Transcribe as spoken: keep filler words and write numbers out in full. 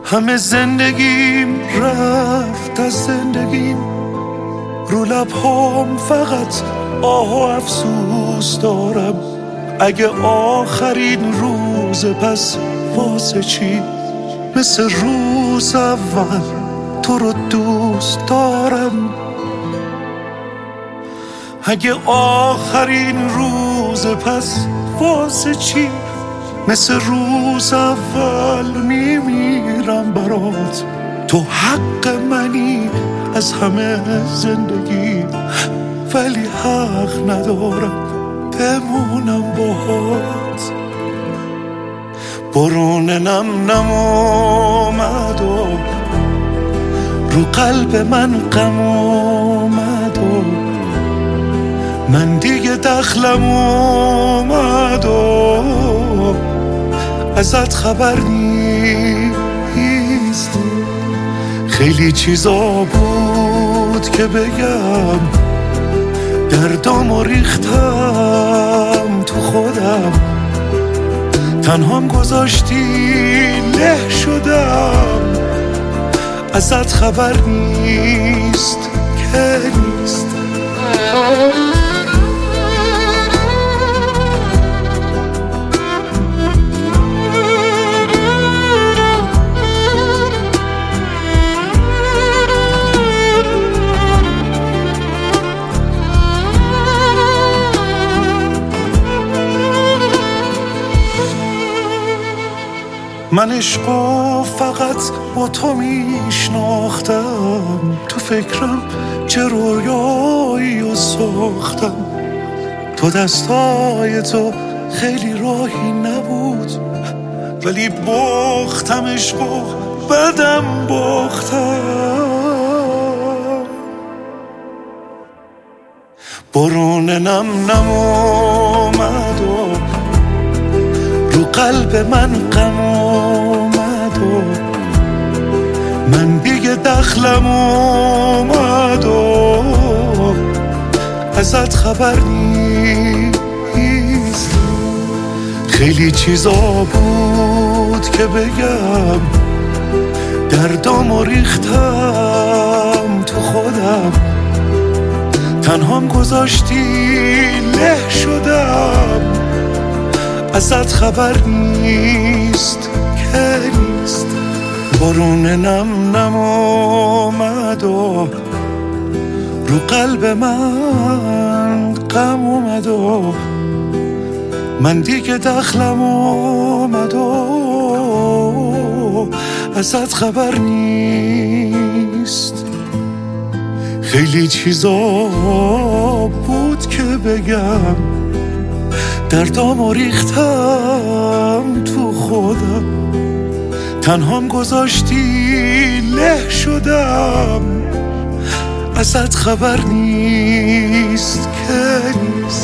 همه زندگیم رفت از زندگیم، رو لبهام فقط آه و افسوس دارم. اگه آخرین روز پس واسه چی؟ مثل روز اول تو رو دوست دارم. اگه آخرین روز پس واسه چی؟ مثل روز اول میمیرم برات. تو حق منی از همه زندگی، ولی حق ندارم بمونم باهات. برون نم نم اومد و رو قلب من غم اومد و من دیگه دخلم اومد و ازت خبر نیست. خیلی چیزا بود که بگم، دردامو ریختم تو خودم، تنهام گذاشتی له شدم. ازت خبر نیست که نیست. من عشقو فقط با تو میشناختم، تو فکرم چه رویایی و ساختم. تو دستای تو خیلی راهی نبود، ولی باختم عشقو بدم باختم. برون نم نم اومد و رو قلب من غم اومد و من دیگه دخلم اومد و ازت خبر نیست. خیلی چیزا بود که بگم، دردامو ریختم تو خودم، تنهام گذاشتی له شدم. ازت خبر نیست که نیست. برون نم نم اومد و رو قلب من غم اومد و من دیگه دخلم اومد و ازت خبر نیست. خیلی چیزا بود که بگم، دردامو ریختم تو خودم، تنهام گذاشتی له شدم. ازت خبر نیست که نیست.